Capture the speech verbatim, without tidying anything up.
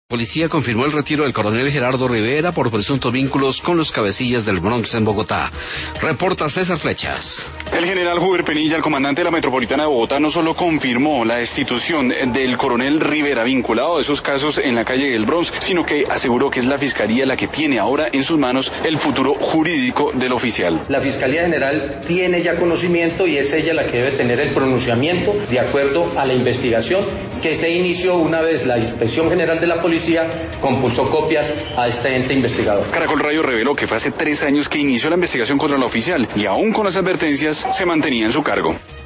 Policía confirmó el retiro del coronel Gerardo Rivera por presuntos vínculos con los cabecillas del Bronx en Bogotá. Reporta César Flechas. El general Juber Penilla, el comandante de la Metropolitana de Bogotá, no solo confirmó la destitución del coronel Rivera vinculado a esos casos en la calle del Bronx, sino que aseguró que es la Fiscalía la que tiene ahora en sus manos el futuro jurídico del oficial. La Fiscalía General tiene ya conocimiento y es ella la que debe tener el pronunciamiento de acuerdo a la investigación que se inició una vez la Inspección General de la Policía compulsó copias a este ente investigador. Caracol Radio reveló que fue hace tres años que inició la investigación contra la oficial y aún con las advertencias se mantenía en su cargo.